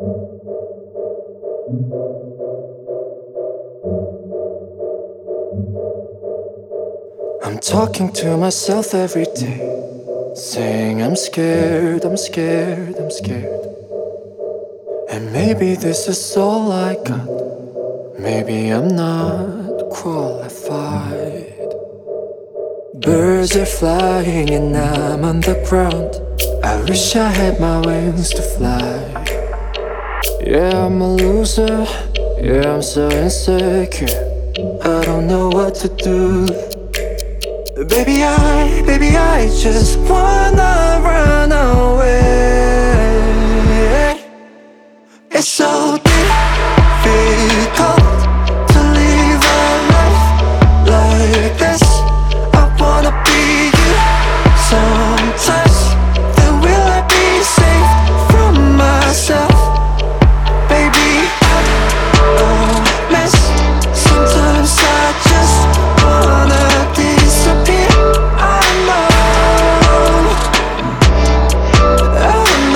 I'm talking to myself every day, saying I'm scared, I'm scared, I'm scared. And maybe this is all I got. Maybe I'm not qualified. Birds are flying and I'm on the ground. I wish I had my wings to fly. Yeah, I'm a loser. Yeah, I'm so insecure. I don't know what to do. Baby, I just wanna run away. It's so difficult to live a life like this. I wanna be you sometimes. Then will I be safe from myself? Baby, I'm a mess. Sometimes I just wanna disappear. I know, I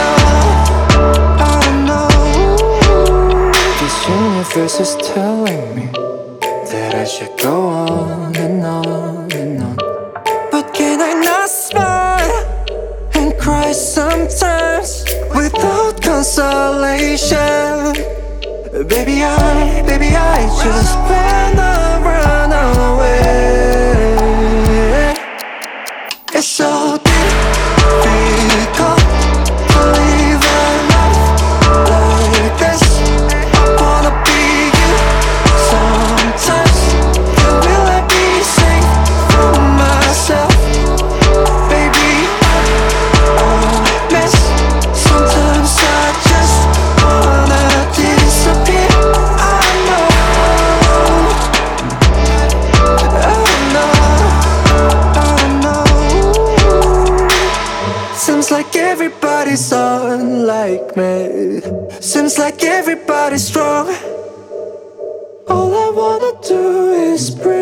know. This universe is telling me that I should go on and on and on. But can I not smile and cry sometimes without consolation? Baby, I just wanna run away. It's so difficult to live a life like this. I wanna be you sometimes. Then will I be safe from myself? Baby, I'm a mess. Sometimes I just wanna disappear. I know, I know. Seems like everybody's unlike me. Seems like everybody's strong. All I wanna do is breathe.